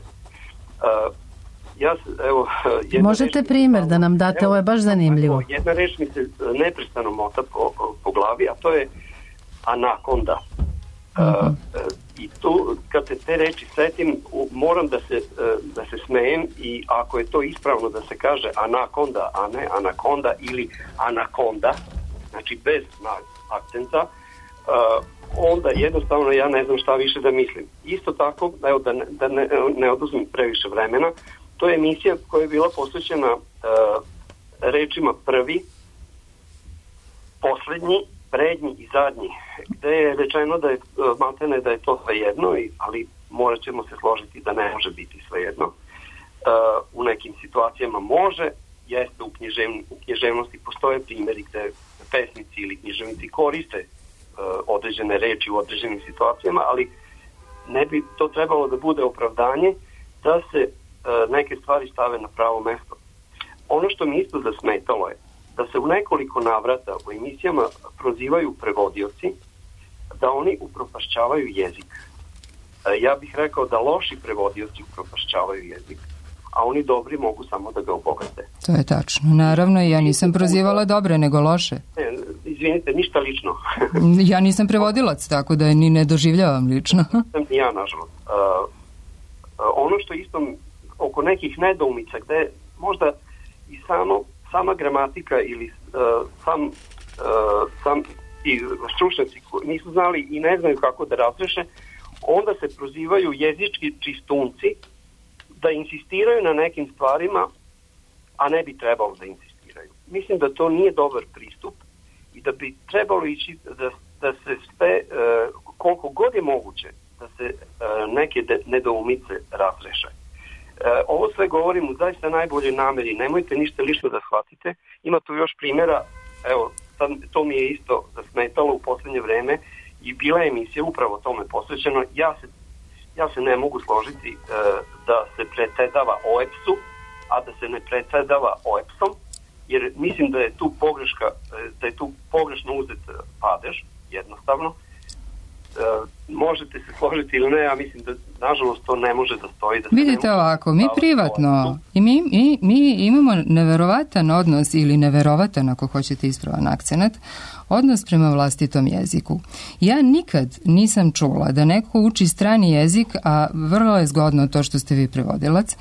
Ja se, evo, možete primjer da nam date, evo, ovo je baš zanimljivo. Jedna reč mi se neprestano mota po, po glavi, a to je anakonda. Uh-huh. Uh, I tu, kad se te reči setim, moram da se, uh, da se smejem i ako je to ispravno da se kaže anakonda, a ne anakonda ili anakonda, znači bez akcenta, uh, onda jednostavno ja ne znam šta više da mislim. Isto tako, evo, da, ne, da ne, ne oduzmem previše vremena, To je emisija koja je bila posvećena uh, rečima prvi, poslednji, prednji i zadnji, gde je rečeno da je uh, maltene da je to svejedno, i, ali morat ćemo se složiti da ne može biti svejedno. Uh, u nekim situacijama može, jeste u, književ, u književnosti postoje primjeri gde pesnici ili književnici koriste uh, određene reči u određenim situacijama, ali ne bi to trebalo da bude opravdanje da se uh, neke stvari stave na pravo mesto. Ono što mi isto zasmetalo je da se u nekoliko navrata u emisijama prozivaju prevodioci, da oni upropašćavaju jezik. Uh, ja bih rekao da loši prevodioci upropašćavaju jezik, a oni dobri mogu samo da ga obogate. To je tačno. Naravno, ja nisam prozivala dobre, nego loše. Ne, izvinite, ništa lično. Ja nisam prevodilac, tako da je ni ne doživljavam lično. Ja, nažalost. Uh, uh, ono što isto oko nekih nedoumica, gde možda i samo, sama gramatika ili uh, sam, uh, sam i stručnjaci koji nisu znali i ne znaju kako da razreše, onda se prozivaju jezički čistunci da insistiraju na nekim stvarima, a ne bi trebalo da insistiraju. Mislim da to nije dobar pristup i da bi trebalo ići da, da se sve, uh, koliko god je moguće, da se uh, neke de, nedoumice razreše. Uh, ovo sve govorim u zaista najboljoj nameri, nemojte ništa lično da shvatite. Ima tu još primjera, evo, sad, to mi je isto zasmetalo u poslednje vreme i bila je emisija upravo tome posvećeno. Ja se Ja se ne mogu složiti e, da se predsedava O E P S-u, a da se ne predsedava O E P S-om, jer mislim da je tu pogreška, da je tu pogrešno uzet padež, jednostavno. E, možete se složiti ili ne, ja mislim da nažalost to ne može da stoji. Da Vidite ovako, mi privatno, i mi, mi, mi imamo neverovatan odnos ili neverovatan, ako hoćete ispravan akcenat, odnos prema vlastitom jeziku. Ja nikad nisam čula da neko uči strani jezik, a vrlo je zgodno to što ste vi prevodilac,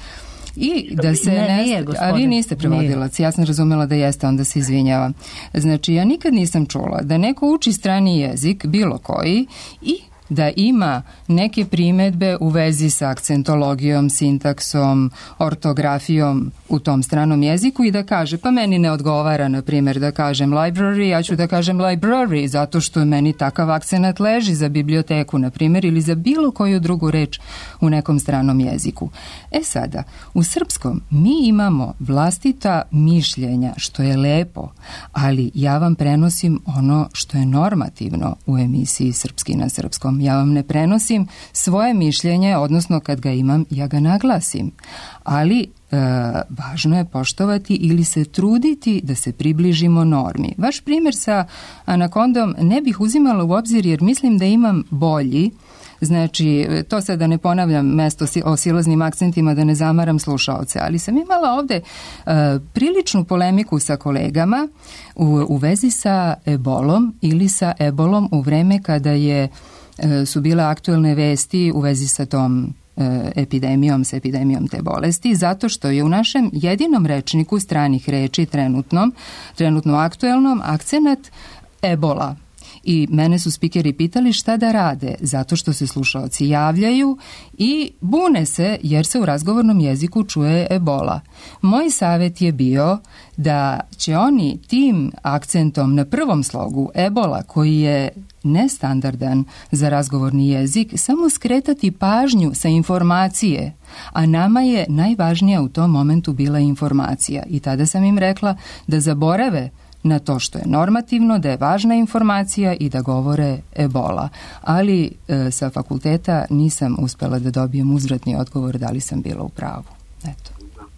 i da se ne, ne nije, a vi niste prevodilac, nije. Ja sam razumela da jeste, onda se izvinjavam. Znači, ja nikad nisam čula da neko uči strani jezik, bilo koji, i da ima neke primedbe u vezi sa akcentologijom, sintaksom, ortografijom u tom stranom jeziku i da kaže, pa meni ne odgovara, na primjer, da kažem library, ja ću da kažem library, zato što meni takav akcenat leži za biblioteku, na primjer, ili za bilo koju drugu reč u nekom stranom jeziku. E sada, u srpskom mi imamo vlastita mišljenja, što je lepo, ali ja vam prenosim ono što je normativno u emisiji Srpski na srpskom. Ja vam ne prenosim svoje mišljenje, odnosno kad ga imam, ja ga naglasim. Ali e, važno je poštovati ili se truditi da se približimo normi. Vaš primjer sa Anakondom ne bih uzimala u obzir jer mislim da imam bolji. Znači, to sad da ne ponavljam mesto o silaznim akcentima, da ne zamaram slušaoce, ali sam imala ovde uh, priličnu polemiku sa kolegama u, u vezi sa ebolom ili sa ebolom u vreme kada je, uh, su bile aktuelne vesti u vezi sa tom uh, epidemijom, sa epidemijom te bolesti, zato što je u našem jedinom rečniku stranih reči trenutnom, trenutno aktuelnom akcenat ebola. I mene su spikeri pitali šta da rade, zato što se slušaoci javljaju i bune se jer se u razgovornom jeziku čuje ebola. Moj savjet je bio da će oni tim akcentom na prvom slogu ebola, koji je nestandardan za razgovorni jezik, samo skretati pažnju sa informacije, a nama je najvažnija u tom momentu bila informacija. I tada sam im rekla da zaborave na to što je normativno, da je važna informacija i da govore ebola. Ali e, sa fakulteta nisam uspela da dobijem uzvratni odgovor da li sam bila u pravu. Eto.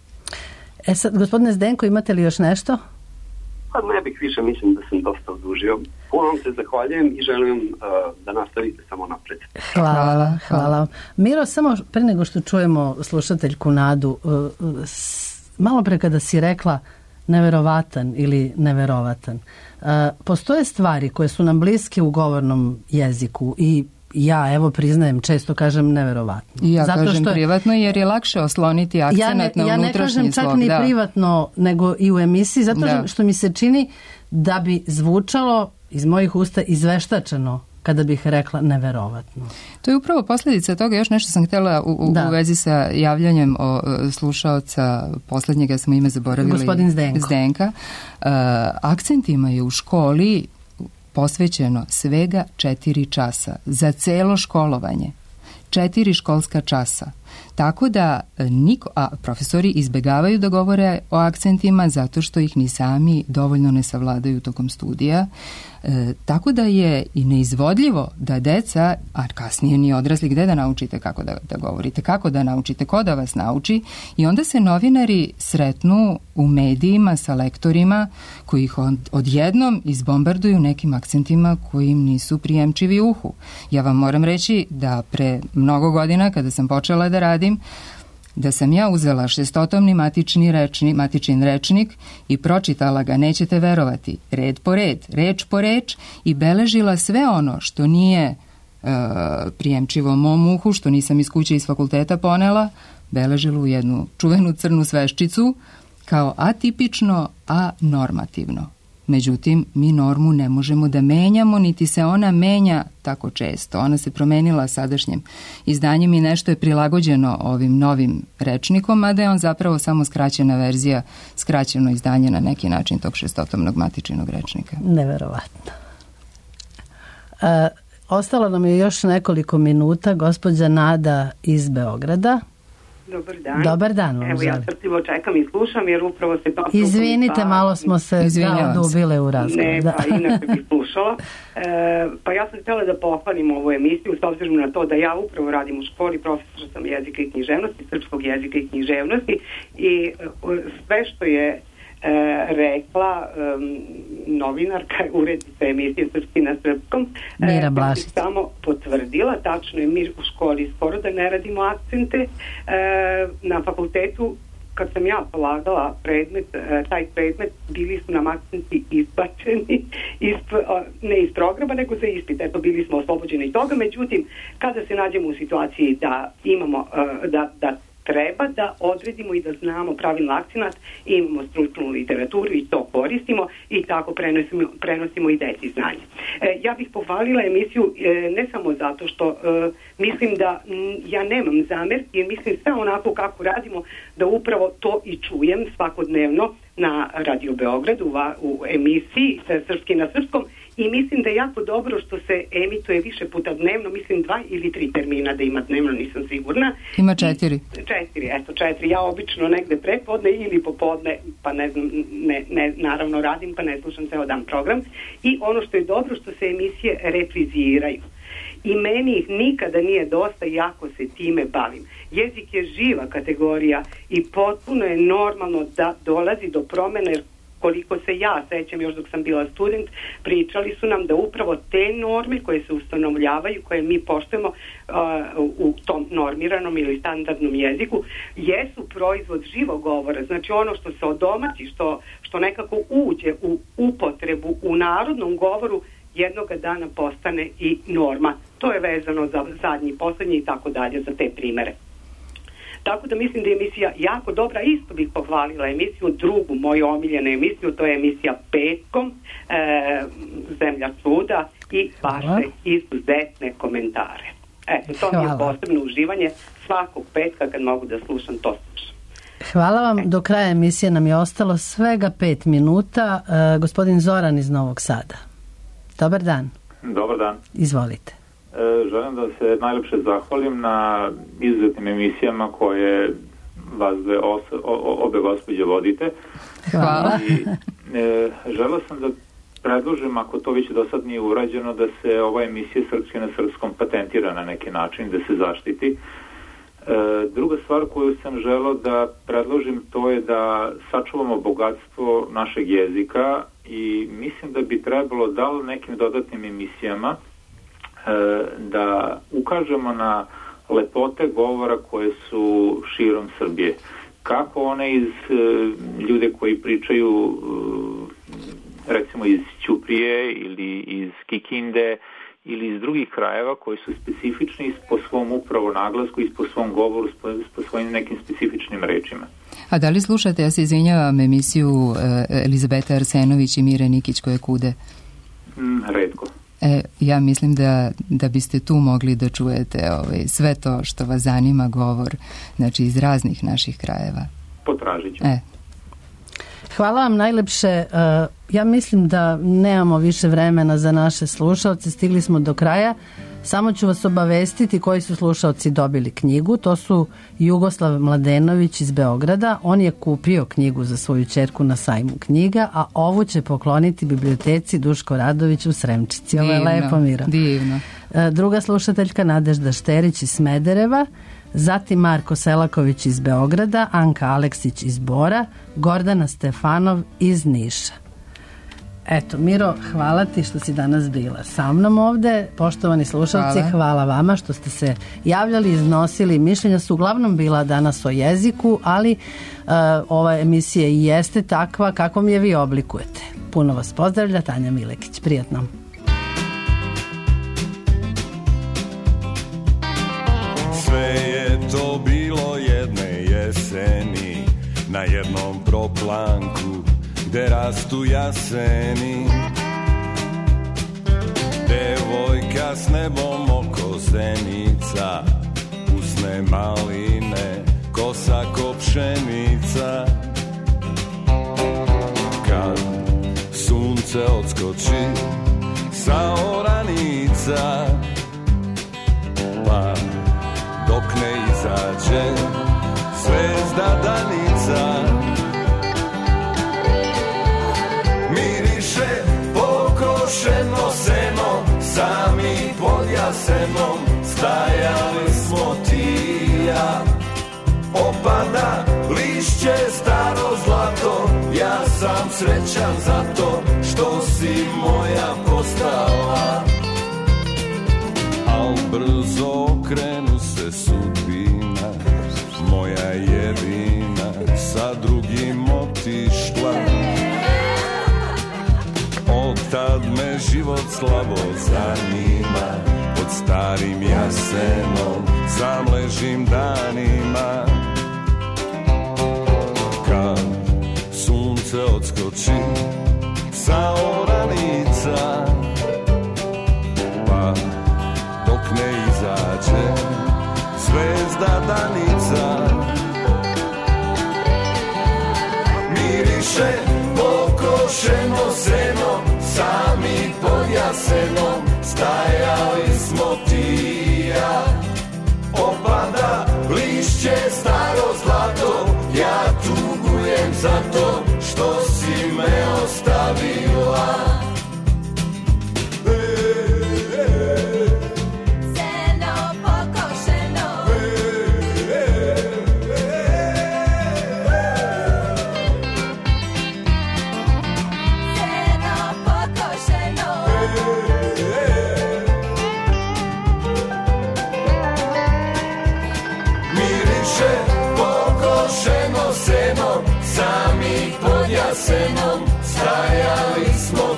E sad, gospodine Zdenko, imate li još nešto? Pa ne bih više, mislim da sam dosta odužio. Puno vam se zahvaljujem i želim uh, da nastavite samo napred. Hvala, hvala. Miro, samo pre nego što čujemo slušateljku Nadu, uh, s, malo pre kada si rekla neverovatan ili neverovatan. Uh, postoje stvari koje su nam bliske u govornom jeziku i ja, evo, priznajem, često kažem neverovatno. I ja zato kažem što privatno jer je lakše osloniti akcenat ja na unutrašnji slog. Ja ne kažem čak slog, ni da. privatno, nego i u emisiji, zato da. što mi se čini da bi zvučalo iz mojih usta izveštačeno kada bih rekla neverovatno. To je upravo posljedica toga, još nešto sam htjela u, u, u vezi sa javljanjem o slušaoca posljednjega, smo ime zaboravili. Gospodin Zdenko. Zdenka. Uh, akcentima je u školi posvećeno svega četiri časa za celo školovanje. Četiri školska časa. Tako da niko, a profesori izbegavaju da govore o akcentima zato što ih ni sami dovoljno ne savladaju tokom studija. E, tako da je i neizvodljivo da deca, a kasnije ni odrasli, gde da naučite kako da, da govorite, kako da naučite, ko da vas nauči, i onda se novinari sretnu u medijima sa lektorima koji ih od, odjednom izbombarduju nekim akcentima koji im nisu prijemčivi uhu. Ja vam moram reći da pre mnogo godina kada sam počela da radim, da sam ja uzela šestotomni matični rečni, matičin rečnik i pročitala ga, nećete verovati, red po red, reč po reč, i beležila sve ono što nije e, prijemčivo mom uhu, što nisam iz kuće iz fakulteta ponela, beležila u jednu čuvenu crnu sveščicu kao atipično, a normativno. Međutim, mi normu ne možemo da menjamo, niti se ona menja tako često. Ona se promenila sadašnjim izdanjem i nešto je prilagođeno ovim novim rečnikom, a da je on zapravo samo skraćena verzija, skraćeno izdanje na neki način tog šestotomnog matičinog rečnika. Neverovatno. E, ostalo nam je još nekoliko minuta. Gospođa Nada iz Beograda. Dobar dan. Dobar dan. Evo, ja strpljivo čekam i slušam, jer upravo se to... Izvinite, malo smo se dubile u razgovor. Ne, da. pa inače bih slušala. E, pa ja sam htjela da pohvalim ovu emisiju, s obzirom na to da ja upravo radim u školi, profesor sam jezika i književnosti, srpskog jezika i književnosti, i sve što je E, rekla um, novinarka, urednica emisije Srpski na srpskom, Mira Blašić, e, samo potvrdila. Tačno je, mi u školi skoro da ne radimo akcente. E, na fakultetu, kad sam ja polagala predmet, e, taj predmet, bili su nam akcenti izbačeni iz, ne iz programa, nego za ispit. Eto, bili smo oslobođeni toga. Međutim, kada se nađemo u situaciji da imamo, e, da, da treba da odredimo i da znamo pravilno akcenat, imamo stručnu literaturu i to koristimo i tako prenosimo, prenosimo i deci znanje. E, ja bih pohvalila emisiju e, ne samo zato što e, mislim da m, ja nemam zamer, jer mislim sve onako kako radimo, da upravo to i čujem svakodnevno na Radio Beogradu u, u emisiji e, Srpski na srpskom, i mislim da je jako dobro što se emituje više puta dnevno, mislim dva ili tri termina da ima dnevno, nisam sigurna. Ima četiri. I, četiri, eto četiri. Ja obično negde prepodne ili popodne, pa ne znam, ne, ne, naravno radim, pa ne slušam ceo dan program. I ono što je dobro, što se emisije repriziraju. I meni ih nikada nije dosta, jako se time bavim. Jezik je živa kategorija i potpuno je normalno da dolazi do promene. Koliko se ja sećam, još dok sam bila student, pričali su nam da upravo te norme koje se ustanovljavaju, koje mi poštujemo uh, u tom normiranom ili standardnom jeziku, jesu proizvod živog govora. Znači ono što se odomaći, što, što nekako uđe u upotrebu u narodnom govoru, jednoga dana postane i norma. To je vezano za zadnji, poslednji i tako dalje, za te primere. Tako da mislim da je emisija jako dobra. Isto bih pohvalila emisiju, drugu moju omiljenu emisiju, to je emisija Petkom, e, Zemlja čuda i vaše izuzetne komentare. Eto, to mi je posebno uživanje svakog petka kad mogu da slušam, to slušam. Hvala vam. Do kraja emisije nam je ostalo svega pet minuta. E, gospodin Zoran iz Novog Sada. Dobar dan. Dobar dan. Izvolite. Želim da se najlepše zahvalim na izuzetnim emisijama koje vas dve os, o, obe gospođe vodite. Hvala. I, e, želeo sam da predložim, ako to već do sad nije urađeno, da se ova emisija Srpski na srpskom patentira na neki način, da se zaštiti. E, druga stvar koju sam želeo da predložim, to je da sačuvamo bogatstvo našeg jezika, i mislim da bi trebalo da nekim dodatnim emisijama da ukažemo na lepote govora koje su širom Srbije. Kako one iz ljude koji pričaju recimo iz Ćuprije ili iz Kikinde ili iz drugih krajeva koji su specifični po svom upravo naglasku i po svom govoru, po svojim nekim specifičnim rečima. A da li slušate, ja se izvinjavam, emisiju Elizabete Arsenović i Mire Nikić koje kude? Mm, redko. E, ja mislim da, da biste tu mogli da čujete ovaj, sve to što vas zanima, govor, znači iz raznih naših krajeva. Potražit ću. E. Hvala vam najlepše. Ja mislim da nemamo više vremena za naše slušalce, stigli smo do kraja. Samo ću vas obavestiti koji su slušalci dobili knjigu. To su Jugoslav Mladenović iz Beograda. On je kupio knjigu za svoju ćerku na sajmu knjiga, a ovu će pokloniti biblioteci Duško Radović u Sremčici. Ovo je lepo, Miro. Divno. Druga slušateljka Nadežda Šterić iz Smedereva, zatim Marko Selaković iz Beograda, Anka Aleksić iz Bora, Gordana Stefanov iz Niša. Eto, Miro, hvala ti što si danas bila sa mnom ovde. Poštovani slušalci, hvala. hvala vama što ste se javljali, iznosili. Mišljenja su uglavnom bila danas o jeziku, ali uh, ova emisija i jeste takva kakvom je vi oblikujete. Puno vas pozdravlja, Tanja Milekić. Prijatno. Sve je to bilo jedne jeseni na jednom proplanku gde rastu jaseni. Devojka s nebom oko zenica, usne maline, kosa ko pšenica. Kad sunce odskoči sa oranica, pa dok ne izađe zvezda danica, miriše pokošeno seno, sami pod jasenom stajali smo ti i ja. Opada lišće staro zlato, ja sam srećan zato što si moja postala. Al brzo okrenu se sudbina, moja jedina sa drugim otišla. Od tad me život slabo zanima, pod starim jasenom sam ležim danima. Kad sunce odskoči sa oranica, pa dok ne izađe zvezda danica, miriše pokošeno seno, sami pod jasenom stajali smo ti i ja. Opada lišće staro zlato, ja tugujem za to što si me ostavila. Sami pod jasenom stajali smo